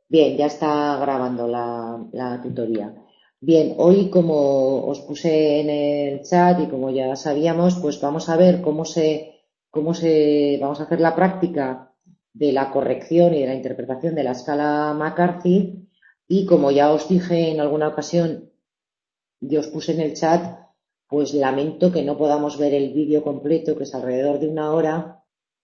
Bien, ya está grabando la tutoría. Bien, hoy como os puse en el chat y como ya sabíamos, pues vamos a ver vamos a hacer la práctica de la corrección y de la interpretación de la escala McCarthy. Y como ya os dije en alguna ocasión y os puse en el chat, pues lamento que no podamos ver el vídeo completo, que es alrededor de una hora.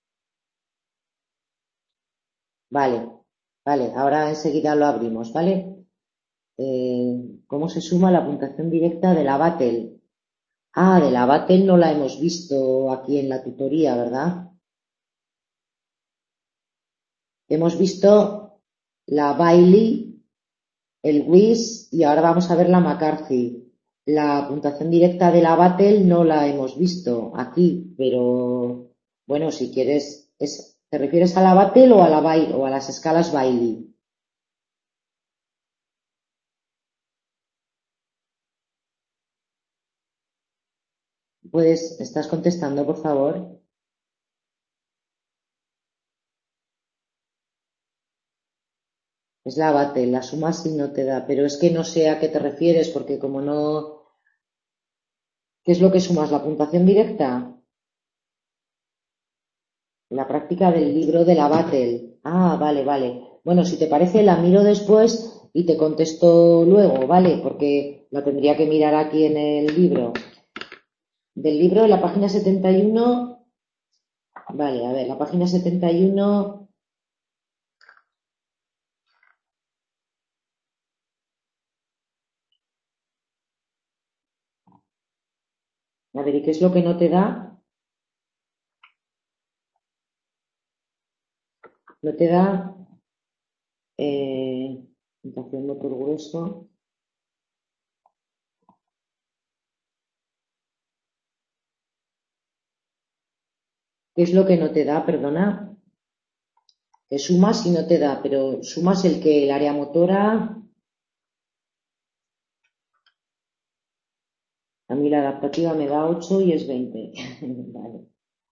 Vale, vale, ahora enseguida lo abrimos, ¿vale? ¿Cómo se suma la puntuación directa de la Battle? Ah, de la Battle no la hemos visto aquí en la tutoría, ¿verdad? Hemos visto la Bailey, el Whiz y ahora vamos a ver la McCarthy. La puntuación directa de la Battle no la hemos visto aquí, pero bueno, si quieres, ¿te refieres a la Battle o a la Bailey o a las escalas Bailey? ¿Estás contestando, por favor? Es la Battle, la suma sí no te da, pero es que no sé a qué te refieres, porque como no, ¿qué es lo que sumas? ¿La puntuación directa? La práctica del libro de la Battle. Ah, vale, vale. Bueno, si te parece, la miro después y te contesto luego, ¿vale? Porque la tendría que mirar aquí en el libro. Del libro, en la página 71. Vale, a ver, la página 71. A ver, ¿y qué es lo que no te da? No te da puntuación no por grueso. ¿Qué es lo que no te da? Perdona. Que sumas y no te da, pero sumas el área motora. A mí la adaptativa me da 8 y es 20. Vale.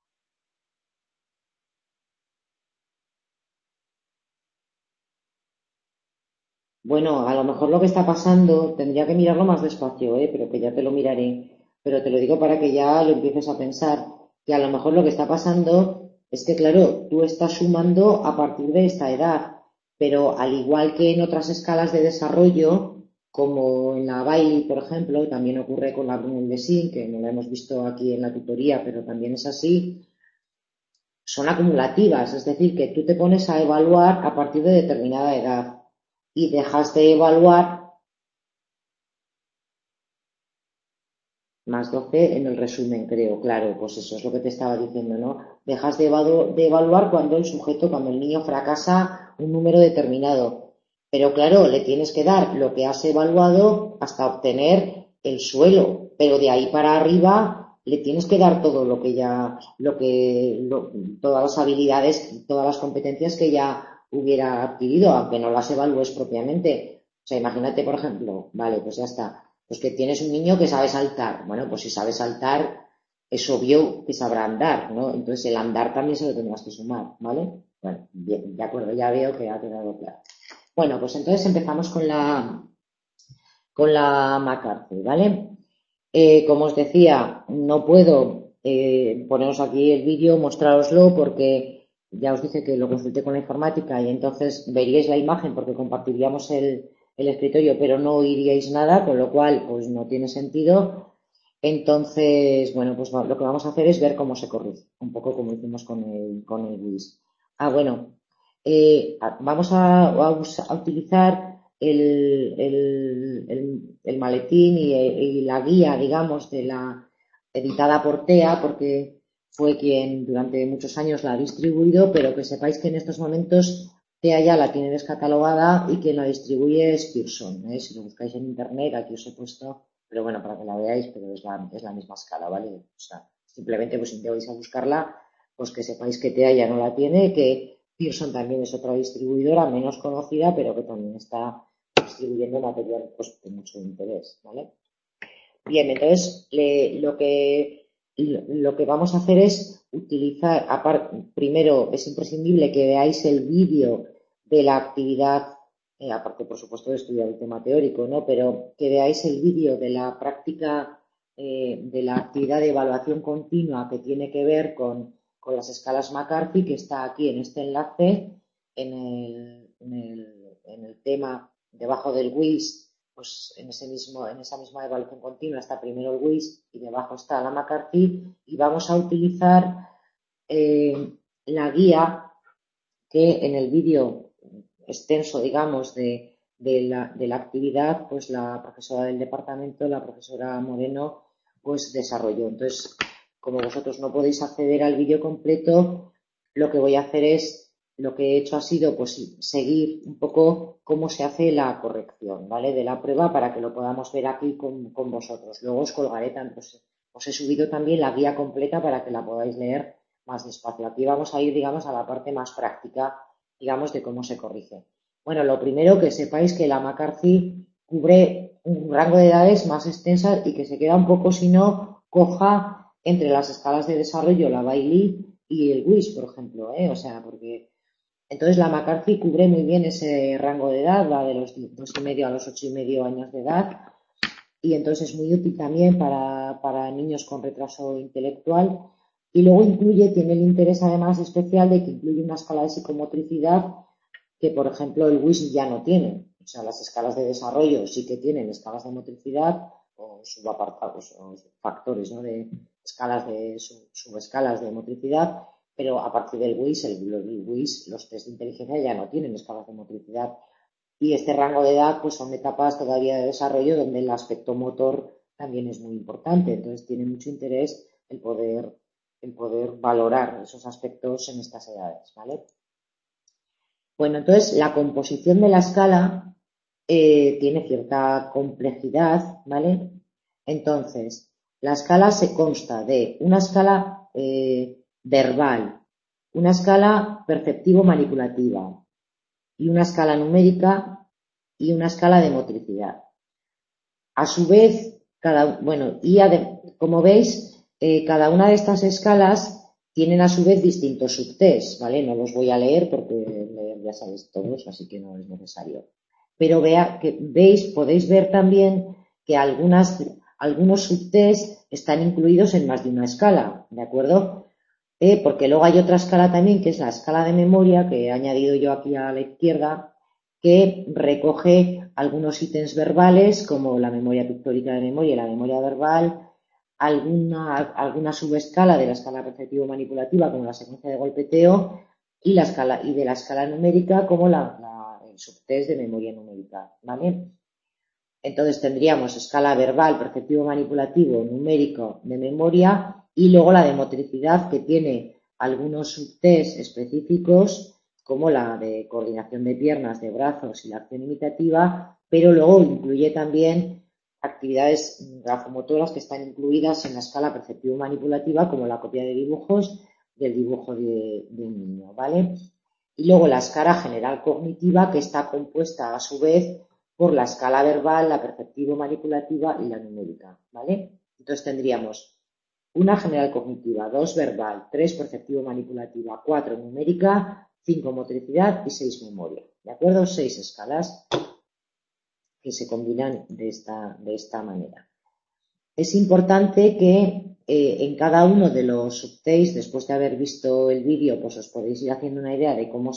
Bueno, a lo mejor lo que está pasando, tendría que mirarlo más despacio, pero que ya te lo miraré. Pero te lo digo para que ya lo empieces a pensar, que a lo mejor lo que está pasando es que, claro, tú estás sumando a partir de esta edad, pero al igual que en otras escalas de desarrollo, como en la Bailey, por ejemplo, también ocurre con la Brunel-Lezine, que no la hemos visto aquí en la tutoría, pero también es así, son acumulativas, es decir, que tú te pones a evaluar a partir de determinada edad y dejas de evaluar más 12 en el resumen, creo, claro, pues eso es lo que te estaba diciendo, ¿no? Dejas de evaluar cuando el niño fracasa un número determinado. Pero claro, le tienes que dar lo que has evaluado hasta obtener el suelo, pero de ahí para arriba le tienes que dar todo lo que ya, todas las habilidades, todas las competencias que ya hubiera adquirido, aunque no las evalúes propiamente. O sea, imagínate, por ejemplo, vale, pues ya está, pues que tienes un niño que sabe saltar. Bueno, pues si sabe saltar, es obvio que sabrá andar, ¿no? Entonces el andar también se lo tendrás que sumar, ¿vale? Bueno, bien, de acuerdo, ya veo que ha quedado claro. Bueno, pues entonces empezamos con la McCarthy, ¿vale? Como os decía, no puedo poneros aquí el vídeo, mostraroslo, porque ya os dije que lo consulté con la informática y entonces veríais la imagen porque compartiríamos el escritorio, pero no oiríais nada, con lo cual pues no tiene sentido. Entonces, bueno, pues lo que vamos a hacer es ver cómo se corrige, un poco como hicimos con el WIS. Ah, bueno, vamos a utilizar el maletín y la guía, digamos, de la editada por TEA, porque fue quien durante muchos años la ha distribuido, pero que sepáis que en estos momentos TEA ya la tiene descatalogada y quien la distribuye es Pearson, ¿eh? Si lo buscáis en internet, aquí os he puesto, pero bueno, para que la veáis, pero es la misma escala, ¿vale? O sea, simplemente pues si te vais a buscarla, pues que sepáis que TEA ya no la tiene, que Pearson también es otra distribuidora menos conocida, pero que también está distribuyendo material pues, de mucho interés, ¿vale? Bien, entonces lo que vamos a hacer es utilizar, primero es imprescindible que veáis el vídeo de la actividad aparte, por supuesto, de estudiar el tema teórico, ¿no? Pero que veáis el vídeo de la práctica de la actividad de evaluación continua que tiene que ver con las escalas McCarthy, que está aquí en este enlace, en el tema debajo del WIS, pues en esa misma evaluación continua está primero el WIS y debajo está la McCarthy, y vamos a utilizar la guía que en el vídeo extenso, digamos, de la actividad, pues la profesora del departamento, la profesora Moreno, pues desarrolló. Entonces, como vosotros no podéis acceder al vídeo completo, lo que voy a hacer es, lo que he hecho ha sido pues seguir un poco cómo se hace la corrección, ¿vale? De la prueba para que lo podamos ver aquí con vosotros. Luego os colgaré, pues, os he subido también la guía completa para que la podáis leer más despacio. Aquí vamos a ir, digamos, a la parte más práctica, digamos, de cómo se corrige. Bueno, lo primero que sepáis que la McCarthy cubre un rango de edades más extensa y que se queda un poco, si no, coja entre las escalas de desarrollo, la Bailey y el WIS, por ejemplo, O sea, porque entonces la McCarthy cubre muy bien ese rango de edad, va de los 2,5 a los 8,5 años de edad, y entonces es muy útil también para niños con retraso intelectual. Y luego tiene el interés además especial de que incluye una escala de psicomotricidad que, por ejemplo, el WIS ya no tiene. O sea, las escalas de desarrollo sí que tienen escalas de motricidad o subapartados o factores, ¿no? De escalas de subescalas de motricidad, pero a partir del WIS, el WIS, los test de inteligencia ya no tienen escalas de motricidad. Y este rango de edad, pues son etapas todavía de desarrollo donde el aspecto motor también es muy importante. Entonces tiene mucho interés el poder valorar esos aspectos en estas edades, ¿vale? Bueno, entonces la composición de la escala tiene cierta complejidad, ¿vale? Entonces, la escala se consta de una escala verbal, una escala perceptivo-manipulativa y una escala numérica y una escala de motricidad. A su vez, como veis, cada una de estas escalas tienen a su vez distintos subtests, ¿vale? No los voy a leer porque leer ya sabéis todos, así que no es necesario. Pero podéis ver también que algunos subtests están incluidos en más de una escala, ¿de acuerdo? Porque luego hay otra escala también, que es la escala de memoria, que he añadido yo aquí a la izquierda, que recoge algunos ítems verbales, como la memoria pictórica de memoria y la memoria verbal, alguna subescala de la escala perceptivo-manipulativa, como la secuencia de golpeteo, y de la escala numérica, como el subtest de memoria numérica, ¿vale? Entonces tendríamos escala verbal, perceptivo manipulativo, numérico, de memoria, y luego la de motricidad, que tiene algunos subtests específicos como la de coordinación de piernas, de brazos y la acción imitativa, pero luego incluye también actividades grafomotoras que están incluidas en la escala perceptivo manipulativa, como la copia de dibujos del dibujo de un niño, ¿vale? Y luego la escala general cognitiva, que está compuesta a su vez por la escala verbal, la perceptivo-manipulativa y la numérica, ¿vale? Entonces tendríamos una general cognitiva, 2 verbal, 3 perceptivo-manipulativa, 4 numérica, 5 motricidad y 6 memoria, ¿de acuerdo? 6 escalas que se combinan de esta manera. Es importante que en cada uno de los subtests, después de haber visto el vídeo, pues os podéis ir haciendo una idea de cómo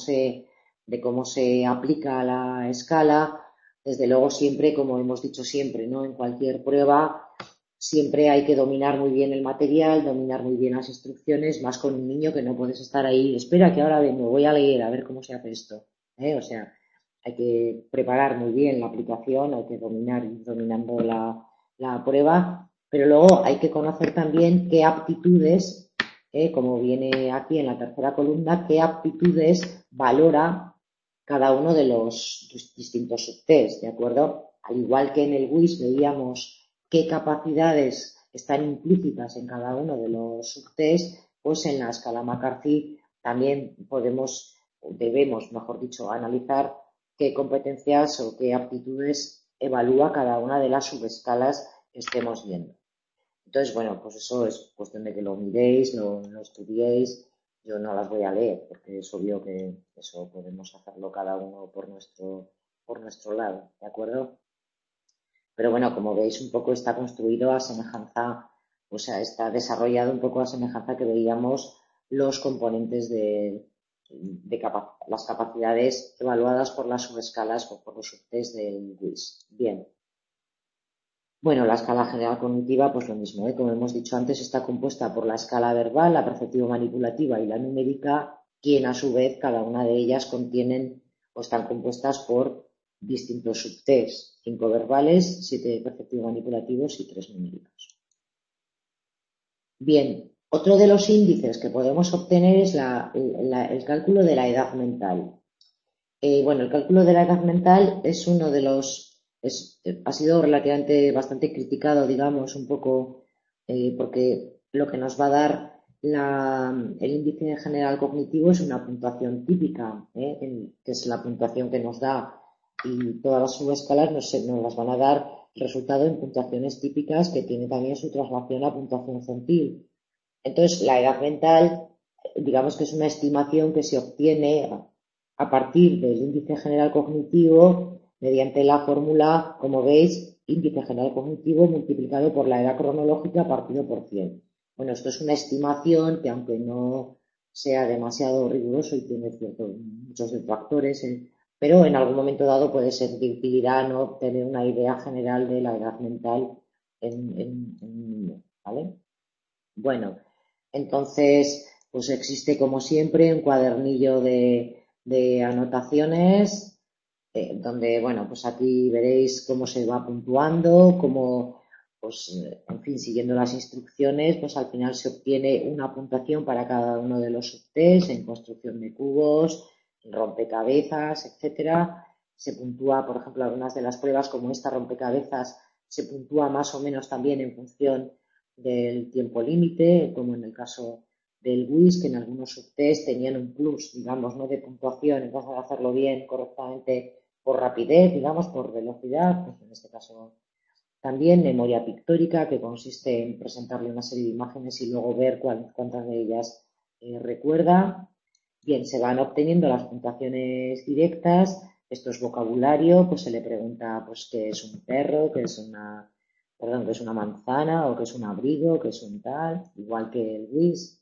se aplica la escala. Desde luego siempre, como hemos dicho siempre, ¿no? En cualquier prueba siempre hay que dominar muy bien el material, dominar muy bien las instrucciones, más con un niño que no puedes estar ahí, espera que ahora me voy a leer a ver cómo se hace esto, O sea, hay que preparar muy bien la aplicación, hay que ir dominando la prueba, pero luego hay que conocer también qué aptitudes, como viene aquí en la tercera columna, qué aptitudes valora cada uno de los distintos subtests, ¿de acuerdo? Al igual que en el WIS veíamos qué capacidades están implícitas en cada uno de los subtests, pues en la escala McCarthy también debemos, mejor dicho, analizar qué competencias o qué aptitudes evalúa cada una de las subescalas que estemos viendo. Entonces, bueno, pues eso es cuestión de que lo miréis, lo estudiéis. Yo no las voy a leer porque es obvio que eso podemos hacerlo cada uno por nuestro por nuestro lado, ¿de acuerdo? Pero bueno, como veis, un poco está construido a semejanza, o sea, está desarrollado un poco a semejanza que veíamos los componentes las capacidades evaluadas por las subescalas o por los subtest del WIS. Bien. Bueno, la escala general cognitiva, pues lo mismo, ¿eh? Como hemos dicho antes, está compuesta por la escala verbal, la perceptivo-manipulativa y la numérica, quien a su vez cada una de ellas contienen o están compuestas por distintos subtests, 5 verbales, 7 perceptivo-manipulativos y 3 numéricos. Bien, otro de los índices que podemos obtener es el cálculo de la edad mental. Bueno, el cálculo de la edad mental es uno de ha sido relativamente bastante criticado, digamos, un poco, porque lo que nos va a dar el índice general cognitivo es una puntuación típica, que es la puntuación que nos da, y todas las subescalas nos las van a dar resultado en puntuaciones típicas que tiene también su traslación a puntuación centil. Entonces, la edad mental, digamos que es una estimación que se obtiene a partir del índice general cognitivo mediante la fórmula, como veis, índice general cognitivo multiplicado por la edad cronológica partido por 100. Bueno, esto es una estimación que, aunque no sea demasiado riguroso y tiene muchos detractores, pero en algún momento dado puede ser de utilidad, ¿no?, obtener una idea general de la edad mental ¿vale? Bueno, entonces, pues existe como siempre un cuadernillo de anotaciones, donde, bueno, pues aquí veréis cómo se va puntuando, cómo, pues, en fin, siguiendo las instrucciones, pues al final se obtiene una puntuación para cada uno de los subtests en construcción de cubos, en rompecabezas, etcétera. Se puntúa, por ejemplo, algunas de las pruebas como esta rompecabezas, se puntúa más o menos también en función del tiempo límite, como en el caso del WIS, que en algunos subtests tenían un plus, digamos, ¿no?, de puntuación en caso de hacerlo bien, correctamente, por rapidez, digamos, por velocidad, pues en este caso también memoria pictórica, que consiste en presentarle una serie de imágenes y luego ver cuántas de ellas recuerda. Bien, se van obteniendo las puntuaciones directas. Esto es vocabulario, pues se le pregunta pues qué es un perro, qué es una manzana, o qué es un abrigo, qué es un tal, igual que el WIS.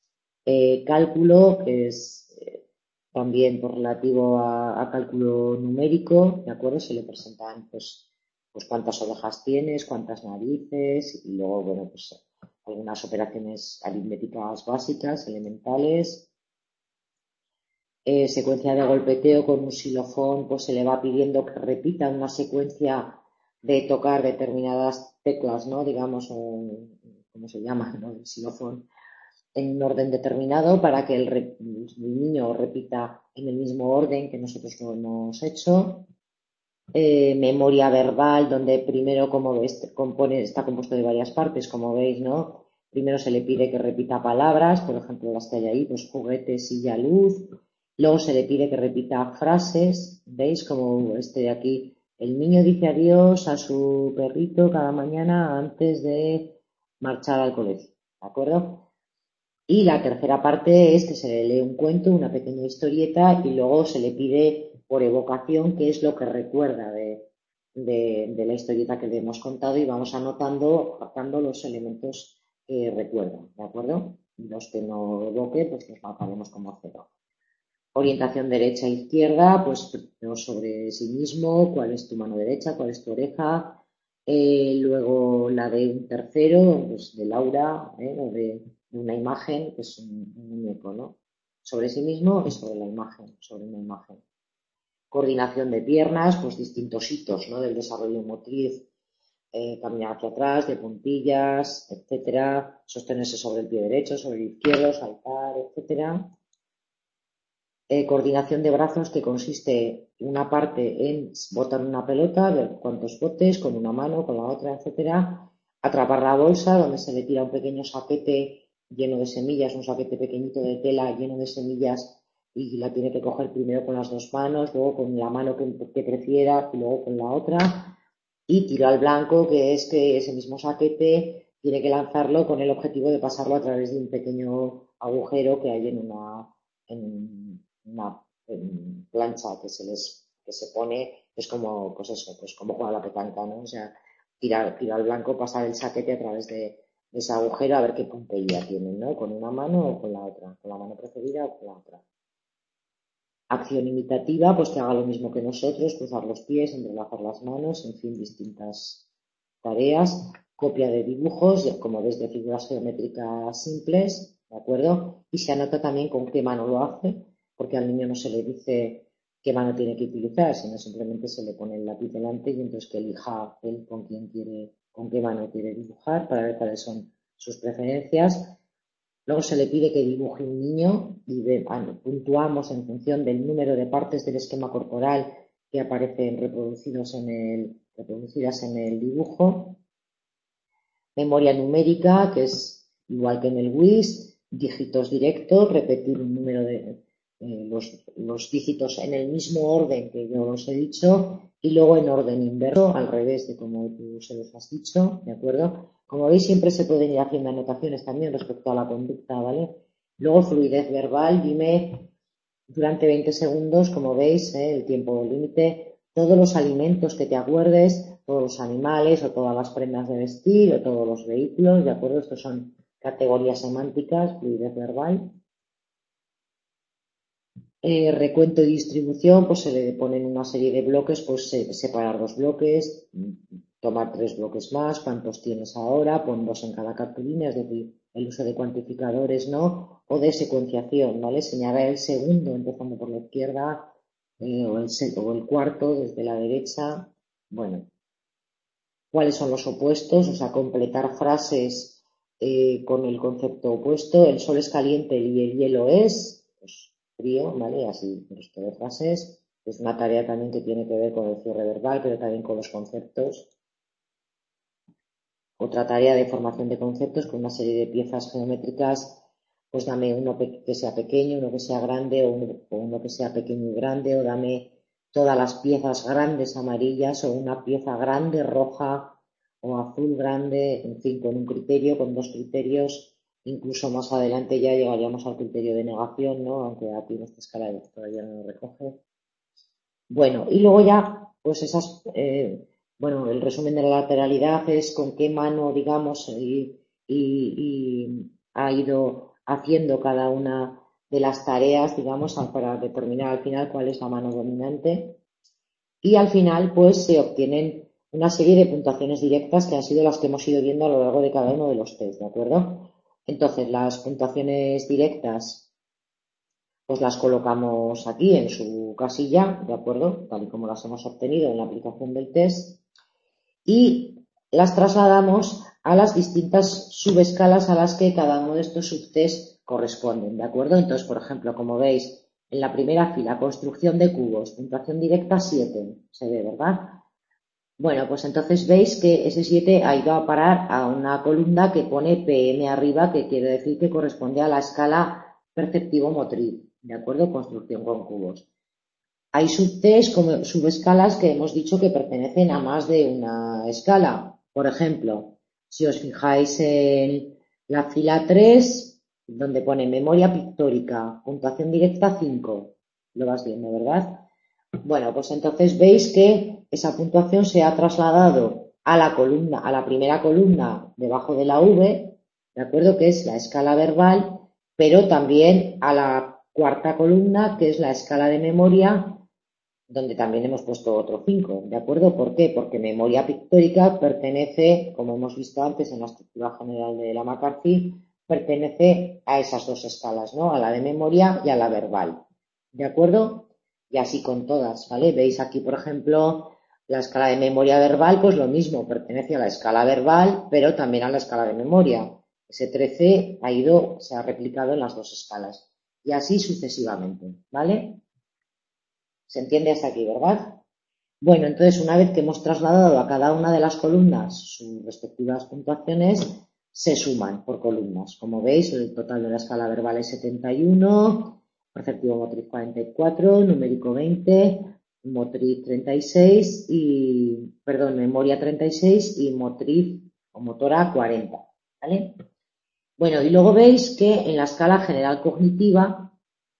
Cálculo, que es también por relativo a cálculo numérico, ¿de acuerdo? Se le presentan pues cuántas orejas tienes, cuántas narices, y luego, bueno, pues algunas operaciones aritméticas básicas, elementales. Secuencia de golpeteo con un xilofón, pues se le va pidiendo que repita una secuencia de tocar determinadas teclas, ¿no?, digamos, ¿cómo se llama?, ¿no?, el xilofón, en un orden determinado para que el niño repita en el mismo orden que nosotros lo hemos hecho. Memoria verbal, donde primero, como veis, está compuesto de varias partes, como veis, ¿no? Primero se le pide que repita palabras, por ejemplo, las que hay ahí, pues juguete, silla, luz. Luego se le pide que repita frases, ¿veis? Como este de aquí. El niño dice adiós a su perrito cada mañana antes de marchar al colegio, ¿de acuerdo? Y la tercera parte es que se le lee un cuento, una pequeña historieta, y luego se le pide por evocación qué es lo que recuerda de la historieta que le hemos contado, y vamos anotando los elementos que recuerda, ¿de acuerdo? Y los que no evoque, pues los marcaremos como cero. Orientación derecha e izquierda, pues sobre sí mismo, cuál es tu mano derecha, cuál es tu oreja. Luego la de un tercero, pues de Laura, o de una imagen, que es un muñeco, ¿no? Sobre sí mismo y sobre la imagen, sobre una imagen. Coordinación de piernas, pues distintos hitos, ¿no?, del desarrollo motriz, caminar hacia atrás, de puntillas, etcétera, sostenerse sobre el pie derecho, sobre el izquierdo, saltar, etcétera. Coordinación de brazos, que consiste una parte en botar una pelota, ver cuántos botes, con una mano, con la otra, etcétera. Atrapar la bolsa, donde se le tira un pequeño saquete lleno de semillas, un saquete pequeñito de tela lleno de semillas, y la tiene que coger primero con las dos manos, luego con la mano que prefiera y luego con la otra. Y tiro al blanco, que es que ese mismo saquete tiene que lanzarlo con el objetivo de pasarlo a través de un pequeño agujero que hay en una plancha que se pone, Es como, pues eso, pues como jugar a la petanca, ¿no? O sea, tirar al blanco, pasar el saquete a través de ese agujero a ver qué puntería tienen, ¿no? Con una mano o con la otra, con la mano preferida o con la otra. Acción imitativa, pues que haga lo mismo que nosotros, cruzar los pies, entrelazar las manos, en fin, distintas tareas. Copia de dibujos, como ves, de figuras geométricas simples, ¿de acuerdo? Y se anota también con qué mano lo hace, porque al niño no se le dice qué mano tiene que utilizar, sino simplemente se le pone el lápiz delante y entonces que elija él con quién quiere, con qué mano quiere dibujar para ver cuáles son sus preferencias. Luego se le pide que dibuje un niño y puntuamos en función del número de partes del esquema corporal que aparecen reproducidas en el dibujo. Memoria numérica, que es igual que en el WIS, dígitos directos, repetir un número de los dígitos en el mismo orden que yo os he dicho y luego en orden inverso, al revés de como tú se los has dicho, ¿de acuerdo? Como veis, siempre se pueden ir haciendo anotaciones también respecto a la conducta, ¿vale? Luego, fluidez verbal, dime durante 20 segundos, como veis, el tiempo límite, todos los alimentos que te acuerdes, todos los animales o todas las prendas de vestir o todos los vehículos, ¿de acuerdo? Estos son categorías semánticas, fluidez verbal. Recuento y distribución, pues se le ponen una serie de bloques, pues separar dos bloques, tomar tres bloques más, cuántos tienes ahora, pon dos en cada cartulina, es decir, el uso de cuantificadores, ¿no? O de secuenciación, ¿vale? Señalar el segundo empezando por la izquierda o el cuarto desde la derecha. Bueno, ¿cuáles son los opuestos? O sea, completar frases con el concepto opuesto. El sol es caliente y el hielo es, pues, frío, ¿vale? Así, resto de frases. Es una tarea también que tiene que ver con el cierre verbal, pero también con los conceptos. Otra tarea de formación de conceptos con una serie de piezas geométricas, pues dame uno que sea pequeño, uno que sea grande o uno que sea pequeño y grande, o dame todas las piezas grandes amarillas o una pieza grande roja o azul grande, en fin, con un criterio, con dos criterios. Incluso más adelante ya llegaríamos al criterio de negación, ¿no? Aunque aquí en esta escala todavía no lo recoge. Bueno, y luego ya, pues bueno, el resumen de la lateralidad es con qué mano, digamos, y ha ido haciendo cada una de las tareas, digamos, para determinar al final cuál es la mano dominante. Y al final, pues se obtienen una serie de puntuaciones directas que han sido las que hemos ido viendo a lo largo de cada uno de los test, ¿de acuerdo? Entonces, las puntuaciones directas pues las colocamos aquí en su casilla, ¿de acuerdo? Tal y como las hemos obtenido en la aplicación del test y las trasladamos a las distintas subescalas a las que cada uno de estos subtests corresponden, ¿de acuerdo? Entonces, por ejemplo, como veis, en la primera fila, construcción de cubos, puntuación directa 7, se ve, ¿verdad? Bueno, pues entonces veis que ese 7 ha ido a parar a una columna que pone PM arriba, que quiere decir que corresponde a la escala perceptivo-motriz, ¿de acuerdo? Construcción con cubos. Hay subtests como subescalas que hemos dicho que pertenecen a más de una escala. Por ejemplo, si os fijáis en la fila 3, donde pone memoria pictórica, puntuación directa 5, lo vas viendo, ¿verdad? Bueno, pues entonces veis que esa puntuación se ha trasladado a la columna, a la primera columna debajo de la V, ¿de acuerdo? Que es la escala verbal, pero también a la cuarta columna, que es la escala de memoria, donde también hemos puesto otro 5, ¿de acuerdo? ¿Por qué? Porque memoria pictórica pertenece, como hemos visto antes en la estructura general de la McCarthy, pertenece a esas dos escalas, ¿no? A la de memoria y a la verbal, ¿de acuerdo? Y así con todas, ¿vale? Veis aquí, por ejemplo, la escala de memoria verbal, pues lo mismo, pertenece a la escala verbal, pero también a la escala de memoria. Ese 13 se ha replicado en las dos escalas. Y así sucesivamente, ¿vale? ¿Se entiende hasta aquí, verdad? Bueno, entonces una vez que hemos trasladado a cada una de las columnas sus respectivas puntuaciones, se suman por columnas. Como veis, el total de la escala verbal es 71, perceptivo motriz 44, numérico 20, motriz 36 perdón, memoria 36 y motriz o motora 40, ¿vale? Bueno, y luego veis que en la escala general cognitiva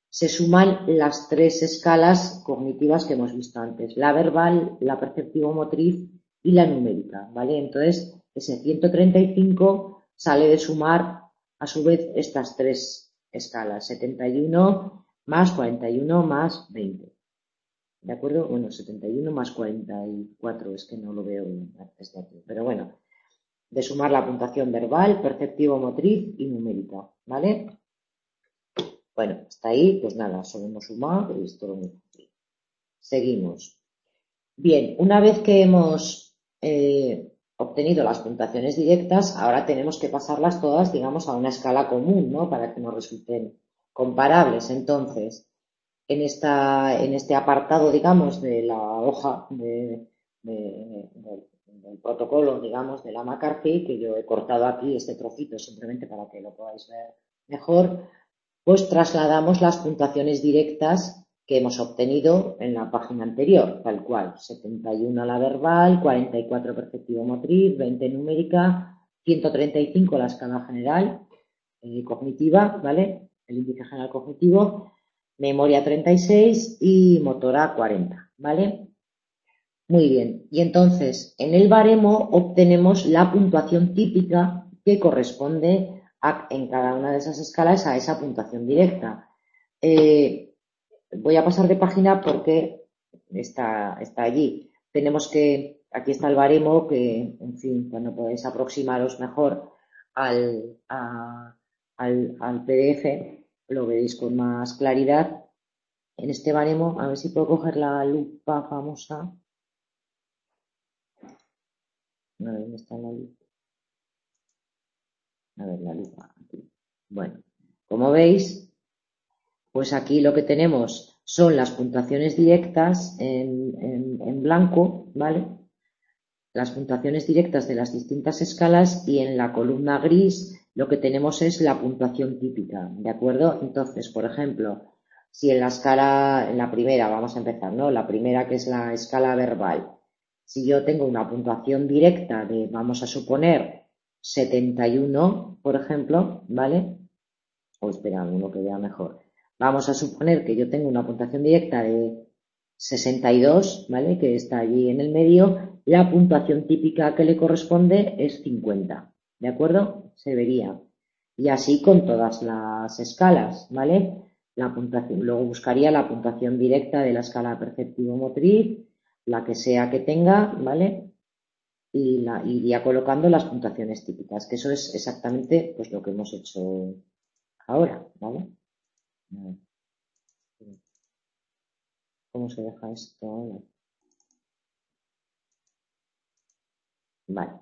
se suman las tres escalas cognitivas que hemos visto antes, la verbal, la perceptivo-motriz y la numérica, ¿vale? Entonces, ese 135 sale de sumar, a su vez, estas tres escalas, 71 más 41 más 20. ¿De acuerdo? Bueno, 71 más 44, es que no lo veo desde aquí, pero bueno, de sumar la puntuación verbal, perceptivo-motriz y numérica, ¿vale? Bueno, hasta ahí, pues nada, solo hemos sumado y esto lo hemos hecho. Seguimos. Bien, una vez que hemos obtenido las puntuaciones directas, ahora tenemos que pasarlas todas, digamos, a una escala común, ¿no? Para que nos resulten comparables. Entonces, en este apartado, digamos, de la hoja del protocolo, digamos, de la McCarthy, que yo he cortado aquí este trocito simplemente para que lo podáis ver mejor, pues trasladamos las puntuaciones directas que hemos obtenido en la página anterior, tal cual, 71 la verbal, 44 perceptivo-motriz, 20 numérica, 135 la escala general cognitiva, ¿vale? El índice general cognitivo, memoria 36 y motora 40, ¿vale? Muy bien, y entonces en el baremo obtenemos la puntuación típica que corresponde en cada una de esas escalas a esa puntuación directa. Voy a pasar de página porque está allí. Aquí está el baremo que, en fin, cuando podéis aproximaros mejor al PDF, lo veréis con más claridad. En este baremo, a ver si puedo coger la lupa famosa. A ver, ¿dónde está la lupa? A ver, la lupa, aquí. Bueno, como veis, pues aquí lo que tenemos son las puntuaciones directas en blanco, ¿vale? Las puntuaciones directas de las distintas escalas y en la columna gris lo que tenemos es la puntuación típica, ¿de acuerdo? Entonces, por ejemplo, si en la primera, vamos a empezar, ¿no? La primera, que es la escala verbal, si yo tengo una puntuación directa de, vamos a suponer, 71, por ejemplo, ¿vale? O espera, uno que vea mejor. Vamos a suponer que yo tengo una puntuación directa de 62, ¿vale? Que está allí en el medio. La puntuación típica que le corresponde es 50, ¿de acuerdo? Se vería. Y así con todas las escalas, ¿vale? La puntuación, luego buscaría la puntuación directa de la escala perceptivo-motriz, la que sea que tenga, ¿vale? Y iría colocando las puntuaciones típicas, que eso es exactamente pues lo que hemos hecho ahora, ¿vale? ¿Cómo se deja esto ahora? Vale.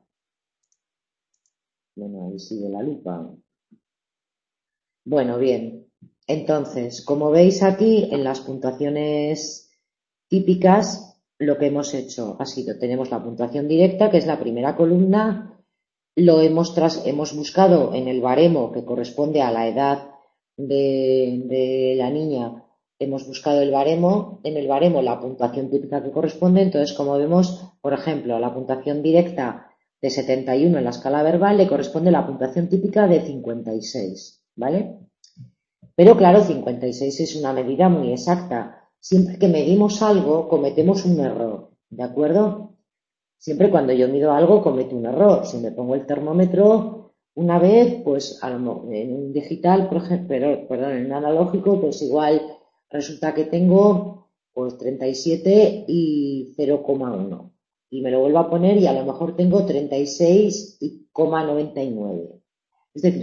Bueno, ahí sigue la lupa. Bueno, bien. Entonces, como veis aquí, en las puntuaciones típicas, lo que hemos hecho ha sido, tenemos la puntuación directa, que es la primera columna, hemos buscado en el baremo que corresponde a la edad de la niña, hemos buscado el baremo, en el baremo la puntuación típica que corresponde, entonces como vemos, por ejemplo, la puntuación directa de 71 en la escala verbal le corresponde la puntuación típica de 56, ¿vale? Pero claro, 56 es una medida muy exacta. Siempre que medimos algo, cometemos un error, ¿de acuerdo? Siempre cuando yo mido algo, cometo un error. Si me pongo el termómetro una vez, pues en un digital, por ejemplo, perdón, en un analógico, pues igual resulta que tengo pues 37 y 0,1. Y me lo vuelvo a poner y a lo mejor tengo 36,99. Es decir,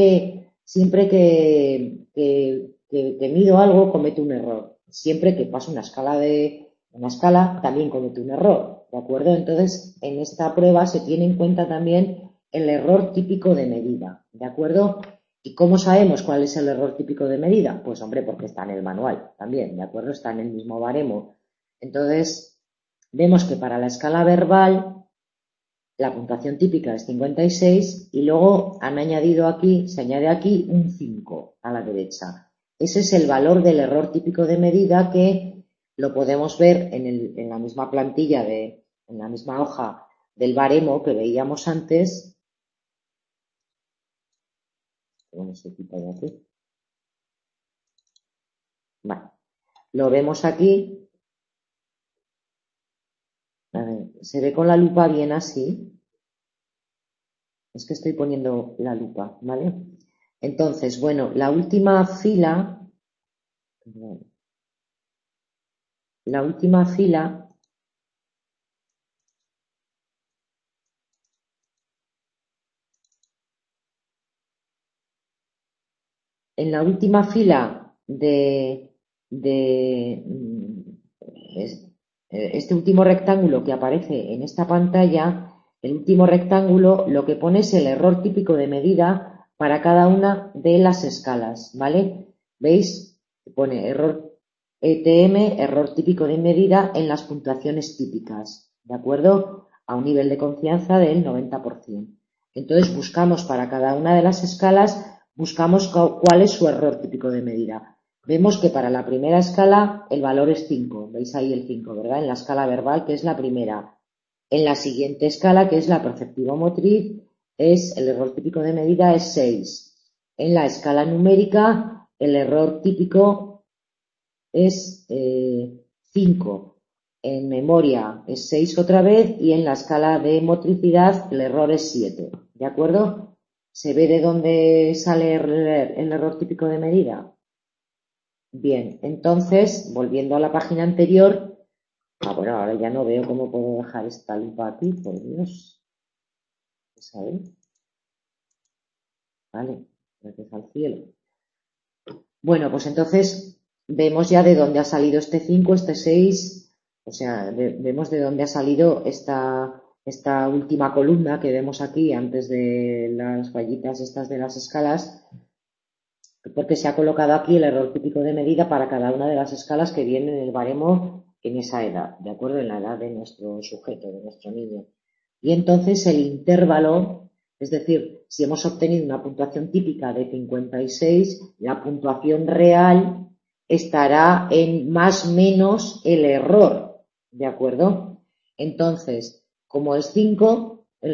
siempre que mido algo, cometo un error. Siempre que paso una escala, también cometo un error, ¿de acuerdo? Entonces, en esta prueba se tiene en cuenta también el error típico de medida, ¿de acuerdo? ¿Y cómo sabemos cuál es el error típico de medida? Pues, hombre, porque está en el manual también, ¿de acuerdo? Está en el mismo baremo. Entonces, vemos que para la escala verbal la puntuación típica es 56 y luego se añade aquí un 5 a la derecha. Ese es el valor del error típico de medida que lo podemos ver en la misma plantilla, en la misma hoja del baremo que veíamos antes. ¿Cómo se quita de aquí? Vale. Lo vemos aquí. A ver, ¿se ve con la lupa bien así? Es que estoy poniendo la lupa, ¿vale? Entonces, bueno, la última fila, en la última fila de este último rectángulo que aparece en esta pantalla, el último rectángulo lo que pone es el error típico de medida para cada una de las escalas, ¿vale? ¿Veis? Pone error ETM, error típico de medida en las puntuaciones típicas, ¿de acuerdo? A un nivel de confianza del 90%. Entonces buscamos para cada una de las escalas, buscamos cuál es su error típico de medida. Vemos que para la primera escala el valor es 5, veis ahí el 5, ¿verdad? En la escala verbal, que es la primera. En la siguiente escala, que es la perceptivo-motriz, el error típico de medida es 6. En la escala numérica, el error típico es 5. En memoria es 6 otra vez y en la escala de motricidad el error es 7. ¿De acuerdo? ¿Se ve de dónde sale el error típico de medida? Bien, entonces, volviendo a la página anterior, bueno, ahora ya no veo cómo puedo dejar esta lupa aquí, por Dios. ¿Sabes? Vale, gracias al cielo. Bueno, pues entonces vemos ya de dónde ha salido este 5, este 6, o sea, vemos de dónde ha salido esta última columna que vemos aquí antes de las rayitas estas de las escalas, porque se ha colocado aquí el error típico de medida para cada una de las escalas que vienen en el baremo en esa edad, ¿de acuerdo? En la edad de nuestro sujeto, de nuestro niño. Y entonces el intervalo, es decir, si hemos obtenido una puntuación típica de 56, la puntuación real estará en más menos el error, ¿de acuerdo? Entonces, como es 5, el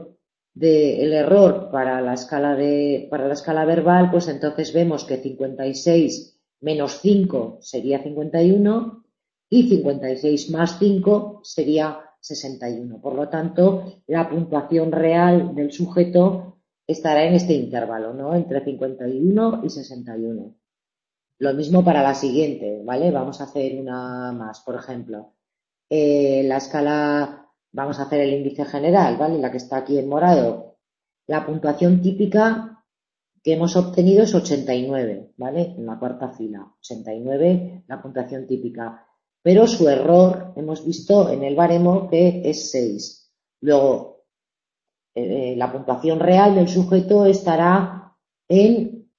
error para la escala verbal, pues entonces vemos que 56 menos 5 sería 51 y 56 más 5 sería 61. Por lo tanto, la puntuación real del sujeto estará en este intervalo, ¿no? Entre 51 y 61. Lo mismo para la siguiente, ¿vale? Vamos a hacer una más, por ejemplo. La escala, vamos a hacer el índice general, ¿vale? La que está aquí en morado. La puntuación típica que hemos obtenido es 89, ¿vale? En la cuarta fila. 89, la puntuación típica. Pero su error, hemos visto en el baremo que es 6. Luego, la puntuación real del sujeto estará en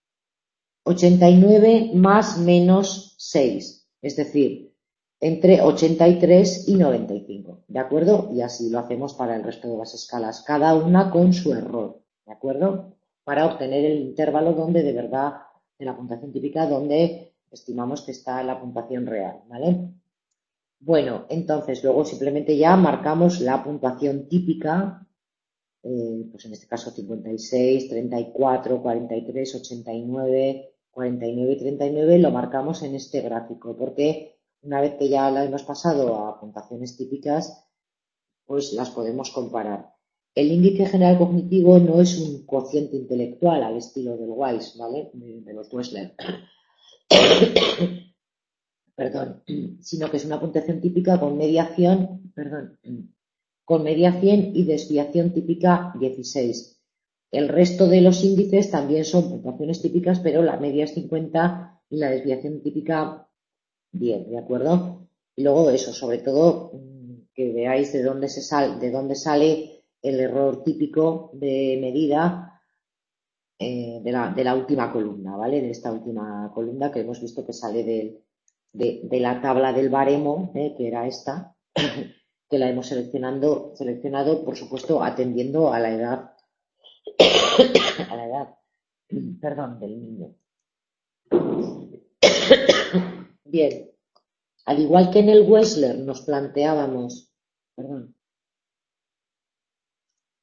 89 más menos 6. Es decir, entre 83 y 95, ¿de acuerdo? Y así lo hacemos para el resto de las escalas, cada una con su error, ¿de acuerdo? Para obtener el intervalo donde de verdad, de la puntuación típica, donde estimamos que está la puntuación real, ¿vale? Bueno, entonces luego simplemente ya marcamos la puntuación típica, pues en este caso 56, 34, 43, 89, 49 y 39 lo marcamos en este gráfico, porque una vez que ya la hemos pasado a puntuaciones típicas, pues las podemos comparar. El índice general cognitivo no es un cociente intelectual al estilo del Weiss, ¿vale? De los Wechsler. Perdón, sino que es una puntuación típica con mediación, con mediación y desviación típica 16. El resto de los índices también son puntuaciones típicas, pero la media es 50 y la desviación típica 10, ¿de acuerdo? Y luego eso, sobre todo, que veáis de dónde sale el error típico de medida de la última columna, ¿vale? De esta última columna que hemos visto que sale de la tabla del baremo, que era esta, que la hemos seleccionado, por supuesto, atendiendo a la edad, perdón, del niño. Bien, al igual que en el Wechsler nos planteábamos, perdón,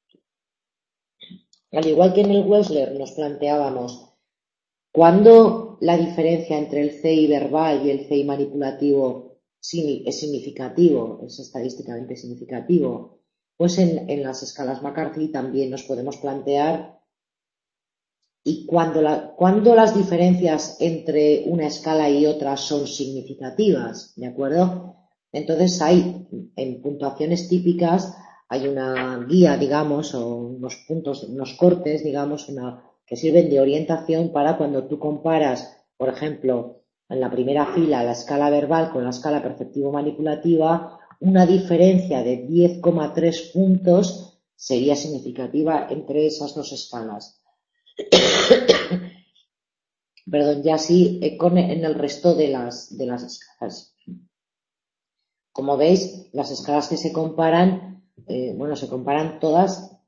al igual que en el Wechsler nos planteábamos cuándo la diferencia entre el CI verbal y el CI manipulativo es significativo, es estadísticamente significativo? Pues en las escalas McCarthy también nos podemos plantear y cuando las diferencias entre una escala y otra son significativas, ¿de acuerdo? Entonces en puntuaciones típicas hay una guía, digamos, o unos puntos, unos cortes, digamos, que sirven de orientación para cuando tú comparas, por ejemplo, en la primera fila la escala verbal con la escala perceptivo-manipulativa, una diferencia de 10,3 puntos sería significativa entre esas dos escalas. Perdón, ya sí, en el resto de las escalas. Como veis, las escalas que se comparan, se comparan todas,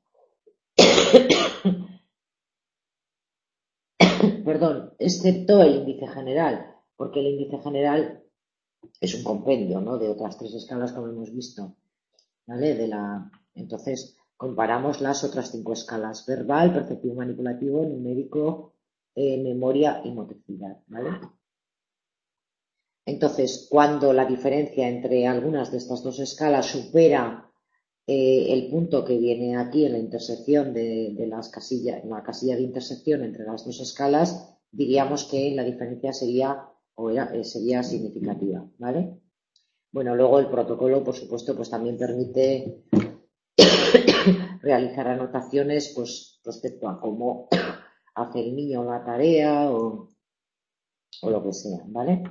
perdón, excepto el índice general, porque el índice general es un compendio, ¿no?, de otras 3 escalas como hemos visto, ¿vale? Entonces, comparamos las otras 5 escalas: verbal, perceptivo manipulativo, numérico, memoria y motricidad, ¿vale? Entonces, cuando la diferencia entre algunas de estas dos escalas supera el punto que viene aquí en la intersección de las casillas, en la casilla de intersección entre las dos escalas, diríamos que la diferencia sería significativa, ¿vale? Bueno, luego el protocolo, por supuesto, pues también permite realizar anotaciones, pues, respecto a cómo hace el niño la tarea o lo que sea, ¿vale?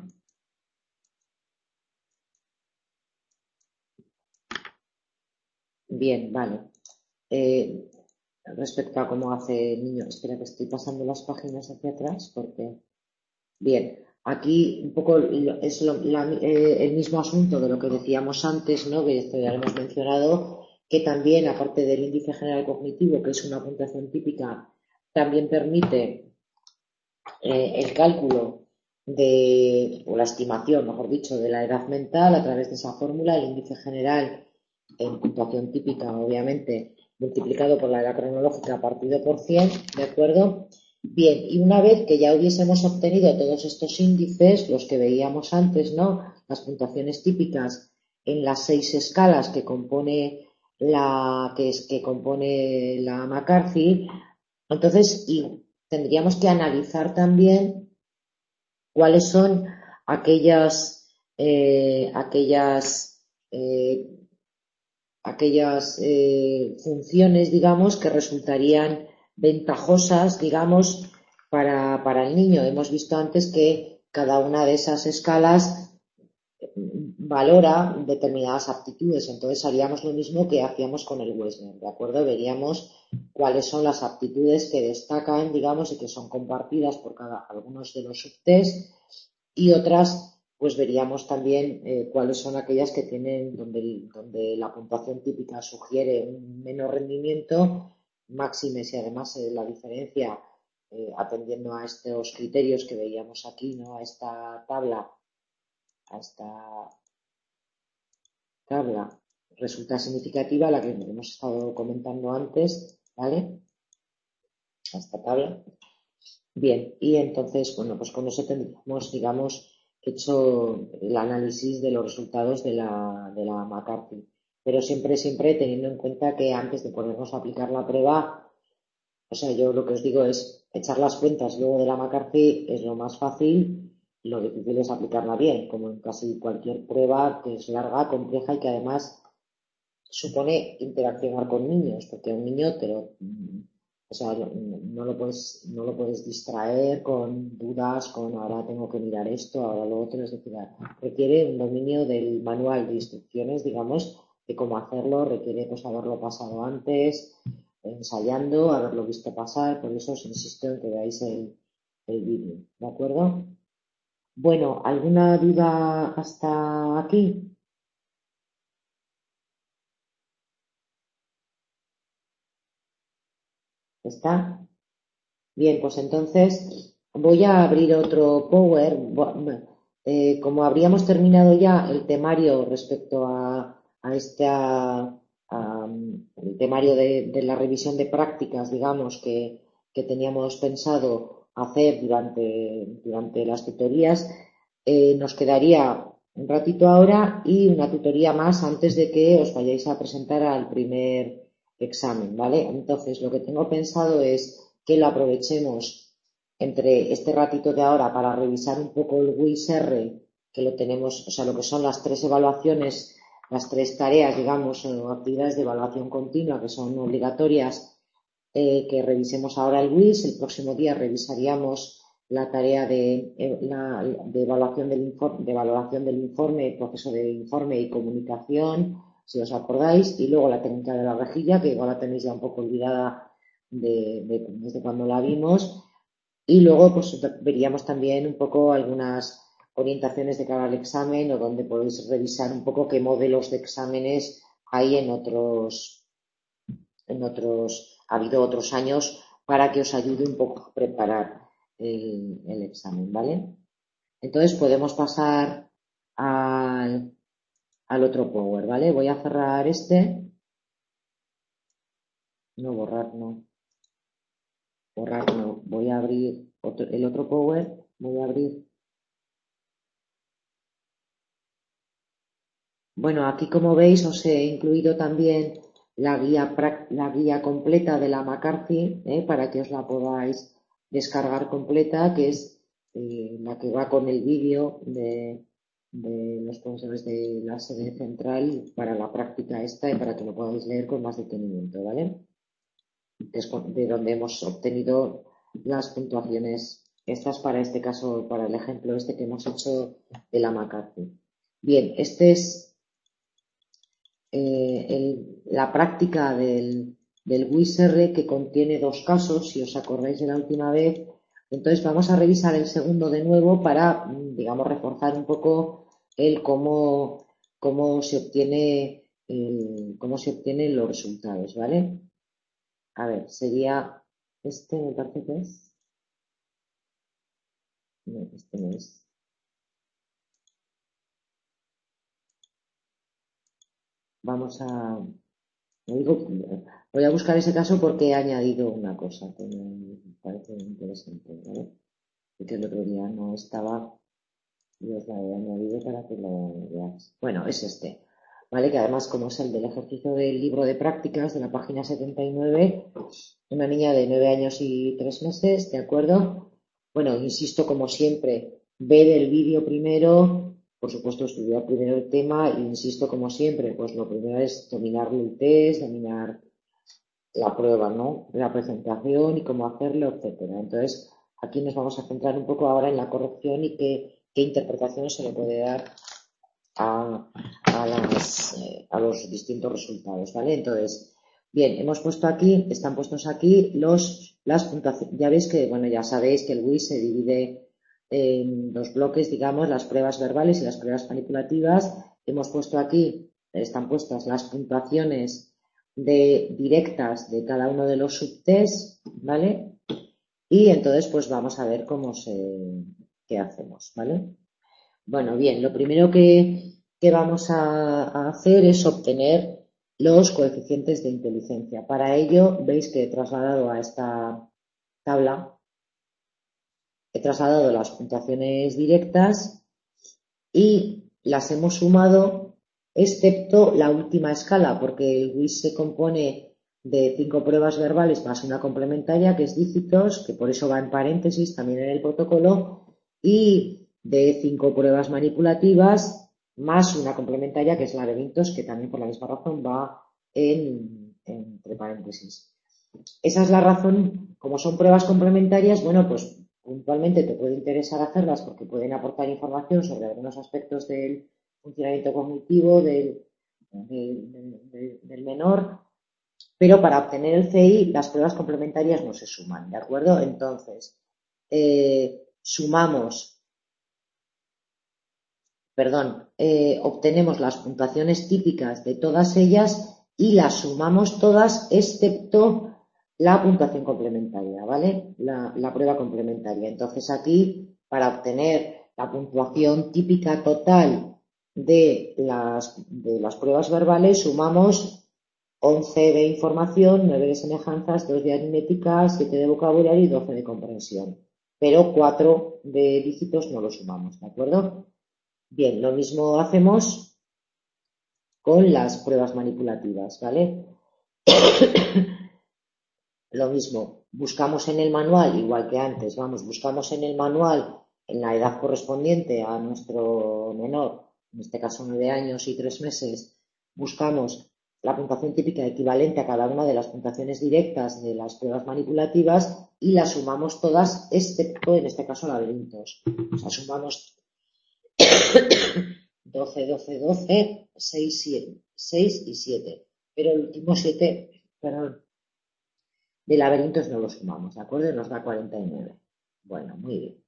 Bien, vale. Respecto a cómo hace el niño, espera que estoy pasando las páginas hacia atrás porque, bien, aquí un poco es el mismo asunto de lo que decíamos antes, ¿no?, que esto ya lo hemos mencionado, que también, aparte del índice general cognitivo, que es una puntuación típica, también permite el cálculo o la estimación, mejor dicho, de la edad mental a través de esa fórmula. El índice general en puntuación típica, obviamente, multiplicado por la edad cronológica partido por 100, ¿de acuerdo? Bien, y una vez que ya hubiésemos obtenido todos estos índices, los que veíamos antes, ¿no?, las puntuaciones típicas en las 6 escalas que compone que compone la McCarthy, entonces tendríamos que analizar también cuáles son aquellas funciones, digamos, que resultarían ventajosas, digamos, para el niño. Hemos visto antes que cada una de esas escalas valora determinadas aptitudes, entonces haríamos lo mismo que hacíamos con el Wessner, ¿de acuerdo? Veríamos cuáles son las aptitudes que destacan, digamos, y que son compartidas por algunos de los subtests, y otras, pues veríamos también cuáles son aquellas que tienen, donde la puntuación típica sugiere un menor rendimiento, máxime si además la diferencia, atendiendo a estos criterios que veíamos aquí, ¿no?, a esta tabla, resulta significativa, la que hemos estado comentando antes, ¿vale? Esta tabla. Bien, y entonces, bueno, pues con eso tendríamos, digamos, hecho el análisis de los resultados de la McCarthy. Pero siempre teniendo en cuenta que antes de ponernos a aplicar la prueba, o sea, yo lo que os digo es echar las cuentas luego de la McCarthy es lo más fácil, lo difícil es aplicarla bien, como en casi cualquier prueba que es larga, compleja y que además supone interaccionar con niños, porque un niño o sea, no lo puedes distraer con dudas, con ahora tengo que mirar esto, ahora lo otro, es decir, requiere un dominio del manual de instrucciones, digamos, de cómo hacerlo, requiere pues haberlo pasado antes, ensayando, haberlo visto pasar, por eso os insisto en que veáis el vídeo, ¿de acuerdo? Bueno, ¿alguna duda hasta aquí? ¿Está? Bien, pues entonces voy a abrir otro Power. Como habríamos terminado ya el temario respecto a el temario de la revisión de prácticas, digamos, que teníamos pensado hacer durante las tutorías, nos quedaría un ratito ahora y una tutoría más antes de que os vayáis a presentar al primer examen, ¿vale? Entonces, lo que tengo pensado es que lo aprovechemos entre este ratito de ahora para revisar un poco el WIS-R, que lo tenemos, o sea, lo que son las 3 evaluaciones, las 3 tareas, digamos, o actividades de evaluación continua que son obligatorias, que revisemos ahora el WIS. El próximo día revisaríamos la tarea de evaluación del informe, proceso de informe y comunicación, si os acordáis, y luego la técnica de la rejilla, que igual la tenéis ya un poco olvidada desde cuando la vimos, y luego pues veríamos también un poco algunas orientaciones de cara al examen, o donde podéis revisar un poco qué modelos de exámenes hay ha habido otros años para que os ayude un poco a preparar el examen, ¿vale? Entonces podemos pasar al otro Power, ¿vale? Voy a cerrar no borrar, no, voy a abrir el otro Power, voy a abrir. Bueno, aquí como veis os he incluido también la guía completa de la McCarthy, para que os la podáis descargar completa, que es la que va con el vídeo de los profesores de la sede central para la práctica esta y para que lo podáis leer con más detenimiento, ¿vale? Es de donde hemos obtenido las puntuaciones estas para este caso, para el ejemplo este que hemos hecho de la McCarthy. Bien, este es la práctica del WIS-R, que contiene 2 casos, si os acordáis de la última vez. Entonces vamos a revisar el segundo de nuevo para, digamos, reforzar un poco el cómo se obtienen los resultados, ¿vale? A ver, sería me parece que es. No, este no es. Vamos a voy a buscar ese caso porque he añadido una cosa que me parece interesante, ¿vale? Que el otro día no estaba y os la he añadido para que lo veáis. Bueno, es este, ¿vale? Que además, como es el del ejercicio del libro de prácticas de la página 79, una niña de 9 años y 3 meses, ¿de acuerdo? Bueno, insisto, como siempre, ver el vídeo primero, por supuesto, estudiar primero el tema, e insisto, como siempre, pues lo primero es dominar el test, dominar la prueba, ¿no? La presentación y cómo hacerlo, etcétera. Entonces, aquí nos vamos a centrar un poco ahora en la corrección y qué interpretación se le puede dar a los distintos resultados, ¿vale? Entonces, bien, están puestos aquí las puntuaciones. Ya veis que, bueno, ya sabéis que el WIS se divide en 2 bloques, digamos, las pruebas verbales y las pruebas manipulativas. Hemos puesto aquí, están puestas las puntuaciones directas de cada uno de los subtests, ¿vale? Y entonces pues vamos a ver qué hacemos, ¿vale? Bueno, bien, lo primero que vamos a hacer es obtener los coeficientes de inteligencia. Para ello, veis que he trasladado a esta tabla, he trasladado las puntuaciones directas y las hemos sumado, excepto la última escala, porque el WIS se compone de 5 pruebas verbales más una complementaria, que es dígitos, que por eso va en paréntesis también en el protocolo, y de 5 pruebas manipulativas más una complementaria, que es la de Vintos, que también por la misma razón va entre paréntesis. Esa es la razón, como son pruebas complementarias, bueno, pues puntualmente te puede interesar hacerlas porque pueden aportar información sobre algunos aspectos del funcionamiento cognitivo del menor, pero para obtener el CI las pruebas complementarias no se suman, ¿de acuerdo? Entonces, obtenemos las puntuaciones típicas de todas ellas y las sumamos todas excepto la puntuación complementaria, ¿vale? La prueba complementaria. Entonces aquí, para obtener la puntuación típica total de las pruebas verbales, sumamos 11 de información, 9 de semejanzas, 2 de aritmética, 7 de vocabulario y 12 de comprensión. pero 4 de dígitos no lo sumamos, ¿de acuerdo? Bien, lo mismo hacemos con las pruebas manipulativas, ¿vale? Lo mismo, buscamos en el manual, igual que antes, vamos, buscamos en el manual en la edad correspondiente a nuestro menor, en este caso 9 años y 3 meses, buscamos la puntuación típica equivalente a cada una de las puntuaciones directas de las pruebas manipulativas y las sumamos todas, excepto en este caso laberintos. O sea, sumamos 12, 12, 12, 6, 7, 6 y 7. Pero el último 7, perdón, de laberintos no lo sumamos, ¿de acuerdo? Nos da 49. Bueno, muy bien.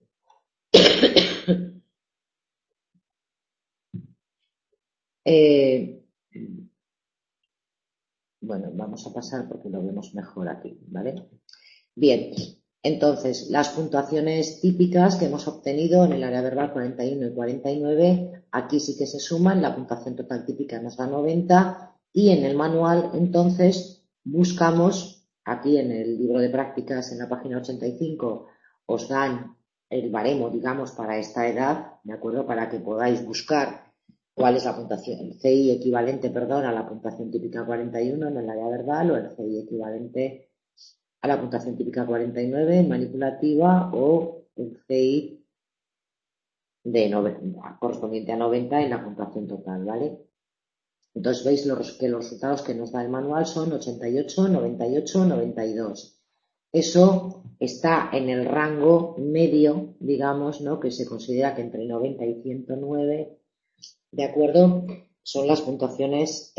Bueno, vamos a pasar porque lo vemos mejor aquí, ¿vale? Bien, entonces, las puntuaciones típicas que hemos obtenido en el área verbal 41 y 49, aquí sí que se suman, la puntuación total típica nos da 90 y en el manual, entonces, buscamos, aquí en el libro de prácticas, en la página 85, os dan el baremo, digamos, para esta edad, ¿de acuerdo? Para que podáis buscar cuál es la puntuación, el CI equivalente, perdón, a la puntuación típica 41 en el área verbal o el CI equivalente a la puntuación típica 49 manipulativa o el CI correspondiente a 90 en la puntuación total, ¿vale? Entonces veis que los resultados que nos da el manual son 88, 98, 92. Eso está en el rango medio, digamos, ¿no? Que se considera que entre 90 y 109, ¿de acuerdo? Son las puntuaciones,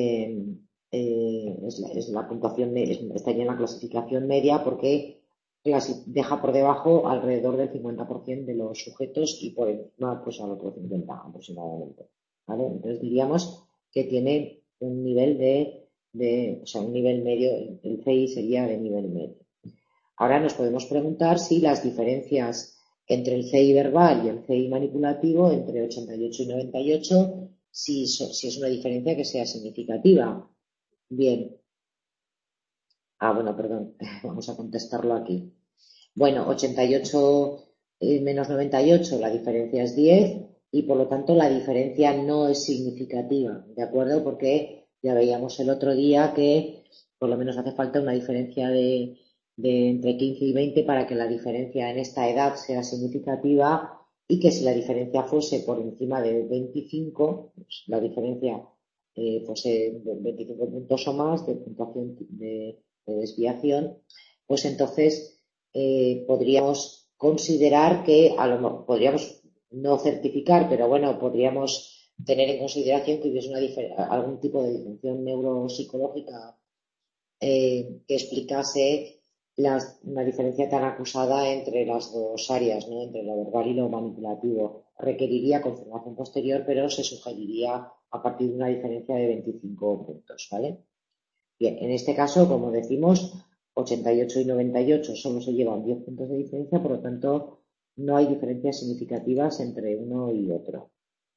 es la puntuación, está en la clasificación media porque deja por debajo alrededor del 50% de los sujetos y por encima pues al otro 50% aproximadamente, ¿vale? Entonces diríamos que tiene un nivel o sea, un nivel medio, el CI sería de nivel medio. Ahora nos podemos preguntar si las diferencias entre el CI verbal y el CI manipulativo, entre 88 y 98, si es una diferencia que sea significativa. Bien. Bueno, perdón, vamos a contestarlo aquí. Bueno, 88 menos 98, la diferencia es 10 y por lo tanto la diferencia no es significativa, ¿de acuerdo? Porque ya veíamos el otro día que por lo menos hace falta una diferencia de entre 15 y 20 para que la diferencia en esta edad sea significativa y que si la diferencia fuese por encima de 25, pues la diferencia fuese 25 puntos o más de puntuación de desviación, pues entonces podríamos considerar que a lo mejor podríamos no certificar, pero bueno, podríamos tener en consideración que hubiese algún tipo de disfunción neuropsicológica que explicase una diferencia tan acusada entre las dos áreas, ¿no? Entre lo verbal y lo manipulativo. Requeriría confirmación posterior, pero se sugeriría a partir de una diferencia de 25 puntos, ¿vale? Bien, en este caso, como decimos, 88 y 98 solo se llevan 10 puntos de diferencia, por lo tanto, no hay diferencias significativas entre uno y otro.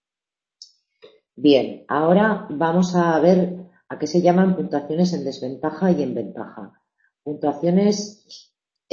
Bien, ahora vamos a ver a qué se llaman puntuaciones en desventaja y en ventaja. Puntuaciones,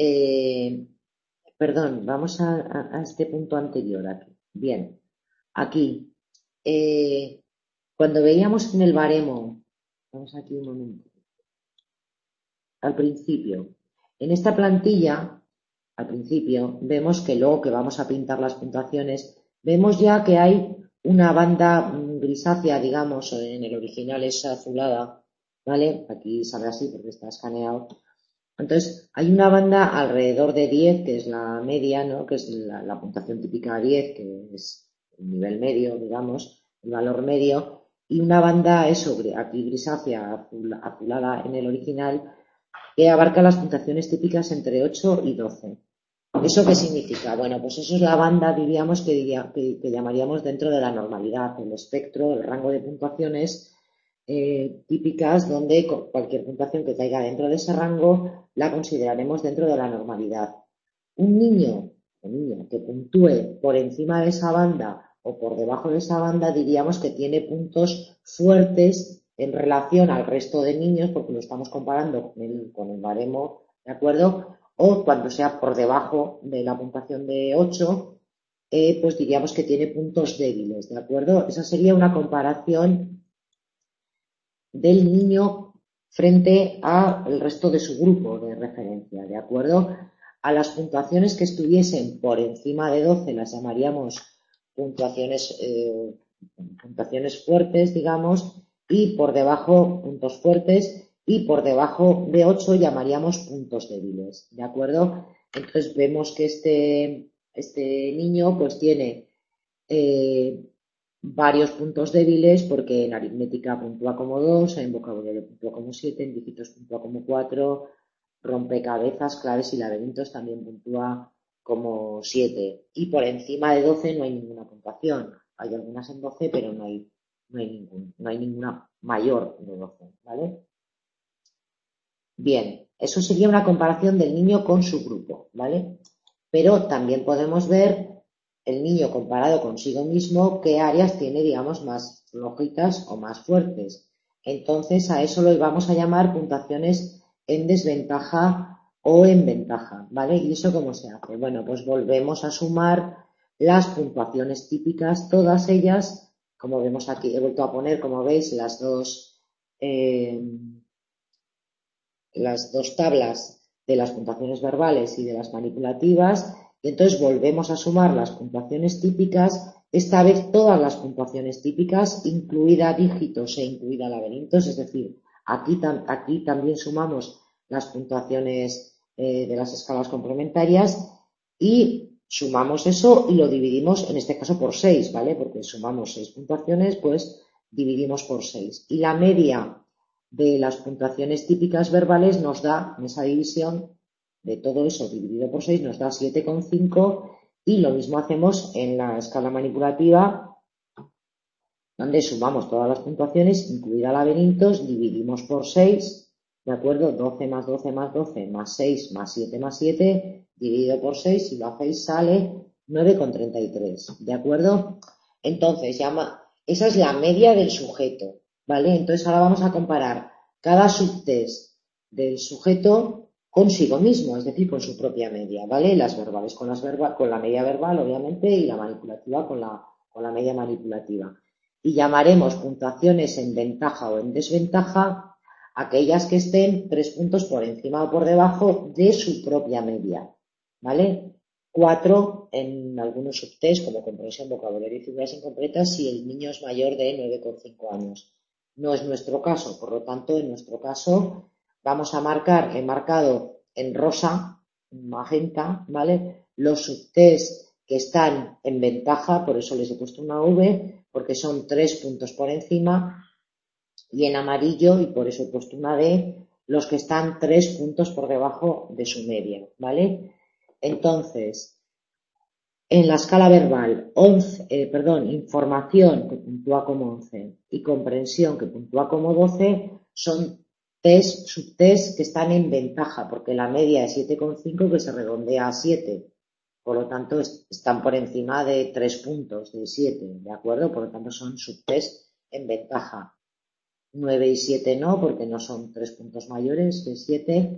perdón, vamos a este punto anterior aquí. Bien, aquí, cuando veíamos en el baremo, vamos aquí un momento, al principio, en esta plantilla, al principio, vemos que luego que vamos a pintar las puntuaciones, vemos ya que hay una banda grisácea, digamos, en el original es azulada, ¿vale? Aquí sale así porque está escaneado. Entonces, hay una banda alrededor de 10, que es la media, ¿no? Que es la puntuación típica 10, que es el nivel medio, digamos, el valor medio, y una banda, eso, aquí grisácea, azulada en el original, que abarca las puntuaciones típicas entre 8 y 12. ¿Eso qué significa? Bueno, pues eso es la banda, diríamos, que llamaríamos dentro de la normalidad, el espectro, el rango de puntuaciones típicas, donde cualquier puntuación que caiga dentro de ese rango la consideraremos dentro de la normalidad. Un niño o niña que puntúe por encima de esa banda o por debajo de esa banda, diríamos que tiene puntos fuertes en relación al resto de niños, porque lo estamos comparando con el baremo, ¿de acuerdo? o cuando sea por debajo de la puntuación de 8, pues diríamos que tiene puntos débiles, ¿de acuerdo? Esa sería una comparación del niño frente al resto de su grupo de referencia, ¿de acuerdo? A las puntuaciones que estuviesen por encima de 12 las llamaríamos puntuaciones, puntuaciones fuertes, digamos, y por debajo puntos fuertes, y por debajo de 8 llamaríamos puntos débiles, ¿de acuerdo? Entonces vemos que este niño pues tiene varios puntos débiles porque en aritmética puntúa como 2, en vocabulario puntúa como 7, en dígitos puntúa como 4, rompecabezas, claves y laberintos también puntúa como 7. Y por encima de 12 no hay ninguna puntuación. Hay algunas en 12, pero no hay ninguna mayor de 12, ¿vale? Bien, eso sería una comparación del niño con su grupo, ¿vale? Pero también podemos ver el niño comparado consigo mismo, qué áreas tiene, digamos, más flojitas o más fuertes. Entonces, a eso lo vamos a llamar puntuaciones en desventaja o en ventaja, ¿vale? ¿Y eso cómo se hace? Bueno, pues volvemos a sumar las puntuaciones típicas, todas ellas, como vemos aquí, he vuelto a poner, como veis, las dos tablas de las puntuaciones verbales y de las manipulativas, y entonces volvemos a sumar las puntuaciones típicas, esta vez todas las puntuaciones típicas, incluida dígitos e incluida laberintos, es decir, aquí también sumamos las puntuaciones de las escalas complementarias y sumamos eso y lo dividimos, en este caso, por 6, ¿vale? Porque sumamos 6 puntuaciones, pues dividimos por 6. Y la media de las puntuaciones típicas verbales nos da, en esa división de todo eso dividido por 6, nos da 7,5, y lo mismo hacemos en la escala manipulativa, donde sumamos todas las puntuaciones, incluida laberintos, dividimos por 6, ¿de acuerdo? 12 más 12 más 12 más 6 más 7, dividido por 6, si lo hacéis sale 9,33, ¿de acuerdo? Entonces, esa es la media del sujeto, ¿vale? Entonces ahora vamos a comparar cada subtest del sujeto consigo mismo, es decir, con su propia media, ¿vale? Las verbales con la media verbal, obviamente, y la manipulativa con la media manipulativa. Y llamaremos puntuaciones en ventaja o en desventaja aquellas que estén 3 puntos por encima o por debajo de su propia media, ¿vale? 4 en algunos subtest como comprensión, vocabulario y figuras incompletas si el niño es mayor de 9,5 años. No es nuestro caso, por lo tanto, en nuestro caso vamos a marcar, he marcado en rosa, magenta, ¿vale? Los subtest que están en ventaja, por eso les he puesto una V, porque son 3 puntos por encima, y en amarillo, y por eso he puesto una D, los que están 3 puntos por debajo de su media, ¿vale? Entonces, en la escala verbal, información, que puntúa como 11, y comprensión, que puntúa como 12, son subtest que están en ventaja, porque la media es 7,5, que se redondea a 7. Por lo tanto, están por encima de 3 puntos, de 7, ¿de acuerdo? Por lo tanto, son subtest en ventaja. 9 y 7 no, porque no son 3 puntos mayores que 7.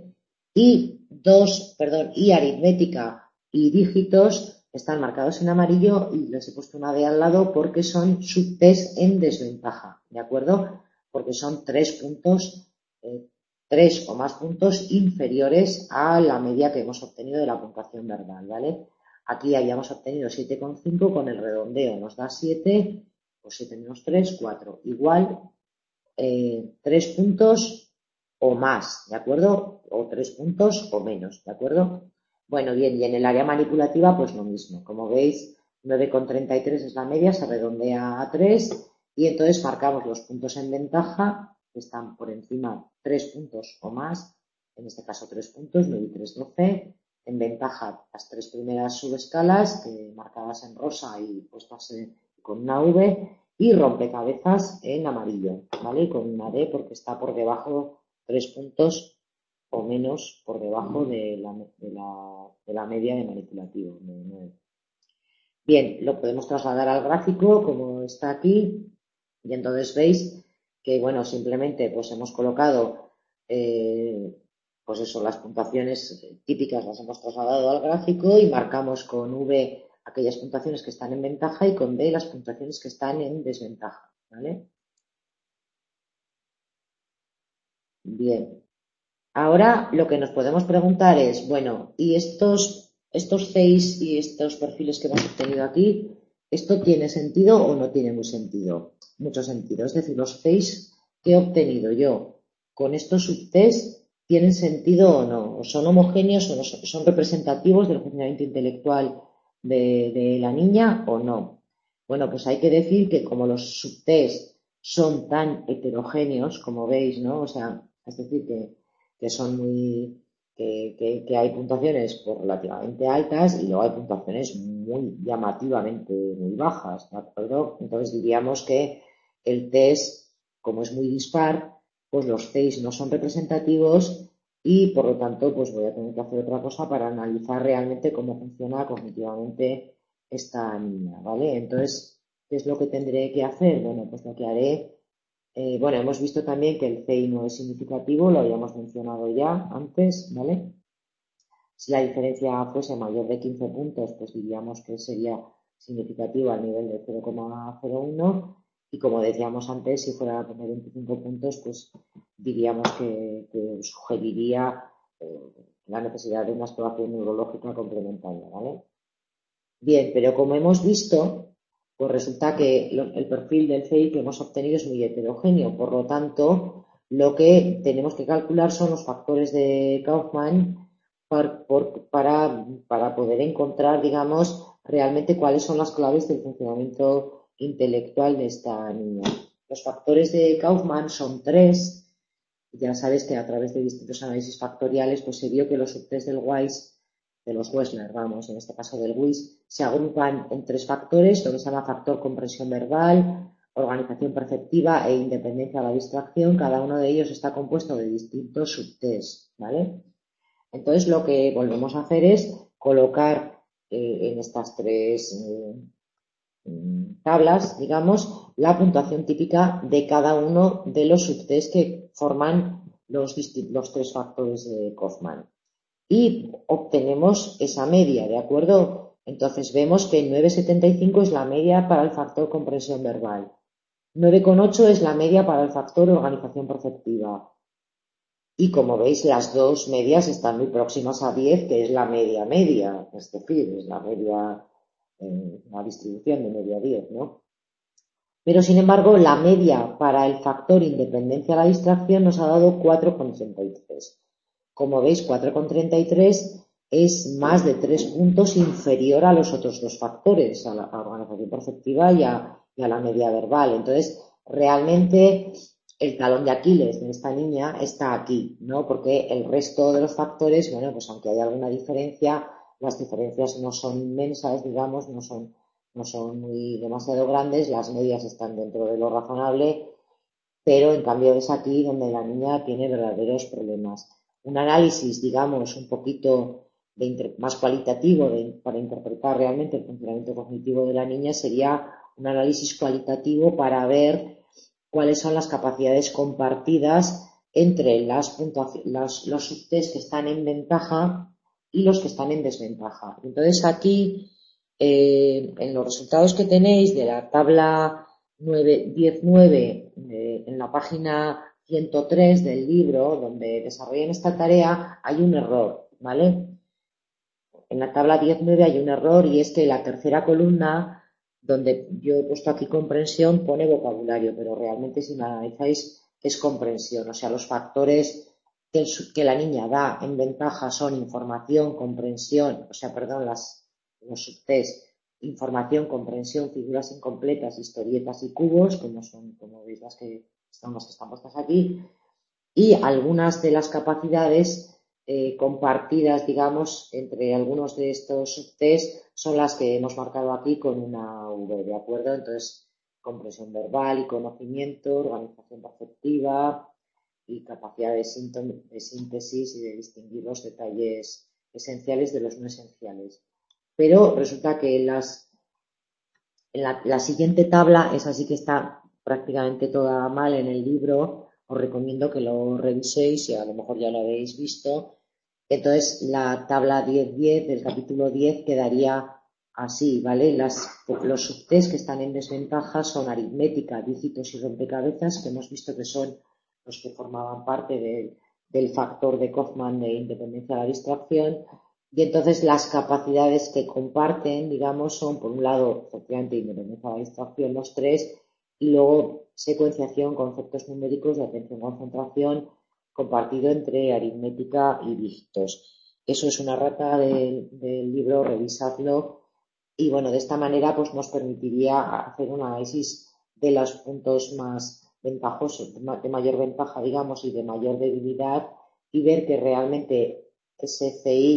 Y aritmética y dígitos están marcados en amarillo y les he puesto una D al lado porque son subtest en desventaja, ¿de acuerdo? Porque son 3 puntos, 3 o más puntos inferiores a la media que hemos obtenido de la puntuación verbal, ¿vale? Aquí habíamos obtenido 7,5, con el redondeo nos da 7, pues 7 menos 3, 4. Igual 3 puntos o más, ¿de acuerdo? O 3 puntos o menos, ¿de acuerdo? Bueno, bien, y en el área manipulativa, pues lo mismo. Como veis, 9,33 es la media, se redondea a 3, y entonces marcamos los puntos en ventaja, que están por encima 3 puntos o más, en este caso 3 puntos, 9 y 3, 12. En ventaja, las 3 primeras subescalas, marcadas en rosa y puestas con una V, y rompecabezas en amarillo, ¿vale? Con una D porque está por debajo 3 puntos o menos por debajo de la media de manipulativo. Bien, lo podemos trasladar al gráfico como está aquí, y entonces veis que, bueno, simplemente pues hemos colocado pues eso, las puntuaciones típicas las hemos trasladado al gráfico y marcamos con V aquellas puntuaciones que están en ventaja y con D las puntuaciones que están en desventaja, ¿vale? Bien. Ahora lo que nos podemos preguntar es, bueno, ¿y estos CEIs y estos perfiles que hemos obtenido aquí, esto tiene sentido o no tiene mucho sentido? Es decir, los CEIs que he obtenido yo con estos subtest, ¿tienen sentido o no? ¿O son homogéneos o no son representativos del funcionamiento intelectual de la niña o no? Bueno, pues hay que decir que como los subtest son tan heterogéneos, como veis, ¿no? O sea, es decir, que son muy, que hay puntuaciones pues, relativamente altas y luego hay puntuaciones muy llamativamente muy bajas, ¿de acuerdo? Entonces diríamos que el test, como es muy dispar, pues los 6 no son representativos y por lo tanto pues voy a tener que hacer otra cosa para analizar realmente cómo funciona cognitivamente esta niña, ¿vale? Entonces, ¿qué es lo que tendré que hacer? Bueno, pues lo que haré bueno, hemos visto también que el CI no es significativo, lo habíamos mencionado ya antes, ¿vale? Si la diferencia fuese mayor de 15 puntos, pues diríamos que sería significativo al nivel de 0,01 y como decíamos antes, si fuera de 25 puntos, pues diríamos que sugeriría eh, la necesidad de una exploración neurológica complementaria, ¿vale? Bien, pero como hemos visto, pues resulta que el perfil del CI que hemos obtenido es muy heterogéneo. Por lo tanto, lo que tenemos que calcular son los factores de Kaufman para poder encontrar, digamos, realmente cuáles son las claves del funcionamiento intelectual de esta niña. Los factores de Kaufman son tres. Ya sabes que a través de distintos análisis factoriales, pues se vio que los subtest del WISE de los Wessler, vamos, en este caso del WIS, se agrupan en tres factores, lo que se llama factor comprensión verbal, organización perceptiva e independencia de la distracción. Cada uno de ellos está compuesto de distintos subtests, ¿vale? Entonces lo que volvemos a hacer es colocar en estas tres tablas, digamos, la puntuación típica de cada uno de los subtests que forman los tres factores de Kaufman y obtenemos esa media, ¿de acuerdo? Entonces vemos que 9,75 es la media para el factor comprensión verbal. 9,8 es la media para el factor organización perceptiva. Y como veis, las dos medias están muy próximas a 10, que es la media media, es decir, es la media, la distribución de media 10, ¿no? Pero sin embargo, la media para el factor independencia a la distracción nos ha dado 4,33. Como veis, 4,33 es más de 3 puntos inferior a los otros dos factores, a la organización perceptiva y a la media verbal. Entonces, realmente el talón de Aquiles de esta niña está aquí, ¿no? Porque el resto de los factores, bueno, pues aunque hay alguna diferencia, las diferencias no son inmensas, digamos, no son muy demasiado grandes, las medias están dentro de lo razonable, pero en cambio es aquí donde la niña tiene verdaderos problemas. Un análisis, digamos, un poquito más cualitativo para interpretar realmente el funcionamiento cognitivo de la niña sería un análisis cualitativo para ver cuáles son las capacidades compartidas entre los subtest que están en ventaja y los que están en desventaja. Entonces aquí, en los resultados que tenéis de la tabla 19 en la página 103 del libro, donde desarrollan esta tarea, hay un error, ¿vale? En la tabla 19 hay un error y es que la tercera columna, donde yo he puesto aquí comprensión, pone vocabulario, pero realmente si lo analizáis es comprensión. O sea, los factores que la niña da en ventaja son información, comprensión, o sea, perdón, los subtest, información, comprensión, figuras incompletas, historietas y cubos, como veis las que están puestas aquí, y algunas de las capacidades compartidas, digamos, entre algunos de estos subtests son las que hemos marcado aquí con una V, ¿de acuerdo? Entonces, comprensión verbal y conocimiento, organización perceptiva y capacidad de síntesis y de distinguir los detalles esenciales de los no esenciales. Pero resulta que en la siguiente tabla, esa sí que está prácticamente toda mal en el libro, os recomiendo que lo reviséis y a lo mejor ya lo habéis visto. Entonces, la tabla 10-10 del capítulo 10 quedaría así, ¿vale? Los subtest que están en desventaja son aritmética, dígitos y rompecabezas, que hemos visto que son los que formaban parte del factor de Kaufman de independencia de la distracción. Y entonces las capacidades que comparten, digamos, son por un lado, efectivamente, independencia de la distracción, los tres, y luego secuenciación, conceptos numéricos de atención-concentración, compartido entre aritmética y dígitos. Eso es una rata del libro, revisadlo. Y bueno, de esta manera pues nos permitiría hacer un análisis de los puntos más ventajosos, de mayor ventaja, digamos, y de mayor debilidad, y ver que realmente ese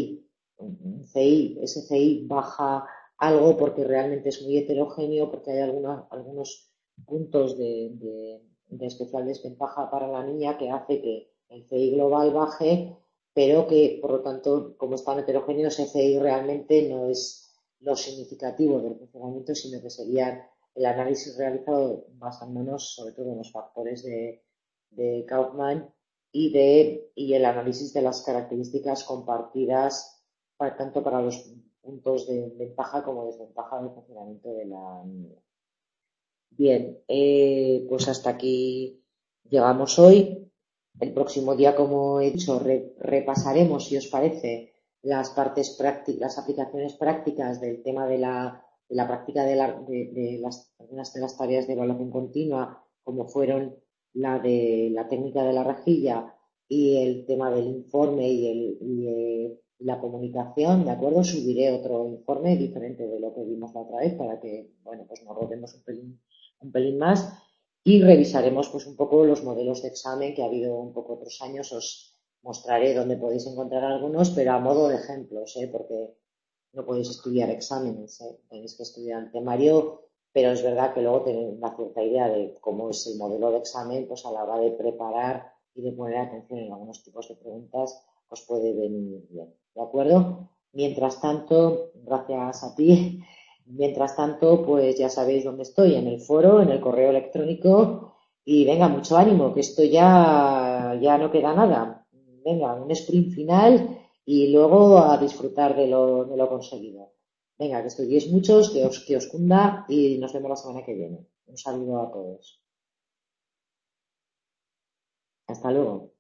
ese CI baja algo porque realmente es muy heterogéneo, porque hay algunos puntos de especial desventaja para la niña que hace que el CI global baje, pero que, por lo tanto, como es tan heterogéneo, ese CI realmente no es lo significativo del funcionamiento, sino que sería el análisis realizado basándonos sobre todo en los factores de Kaufman y el análisis de las características compartidas tanto para los puntos de ventaja como desventaja del funcionamiento de la niña. Bien, pues hasta aquí llegamos hoy. El próximo día, como he dicho, repasaremos, si os parece, las partes prácticas, las aplicaciones prácticas del tema de la práctica algunas de las tareas de evaluación continua, como fueron la de la técnica de la rejilla y el tema del informe la comunicación, ¿de acuerdo? Subiré otro informe diferente de lo que vimos la otra vez para que, bueno, pues nos rodemos un pelín más y revisaremos pues un poco los modelos de examen que ha habido un poco otros años. Os mostraré dónde podéis encontrar algunos, pero a modo de ejemplos, porque no podéis estudiar exámenes, tenéis que estudiar el temario, pero es verdad que luego tenéis una cierta idea de cómo es el modelo de examen, pues a la hora de preparar y de poner atención en algunos tipos de preguntas, os puede venir bien, ¿de acuerdo? Mientras tanto, gracias a ti. Mientras tanto, pues ya sabéis dónde estoy, en el foro, en el correo electrónico y venga, mucho ánimo, que esto ya no queda nada. Venga, un sprint final y luego a disfrutar de lo conseguido. Venga, que estudiéis muchos, que os cunda y nos vemos la semana que viene. Un saludo a todos. Hasta luego.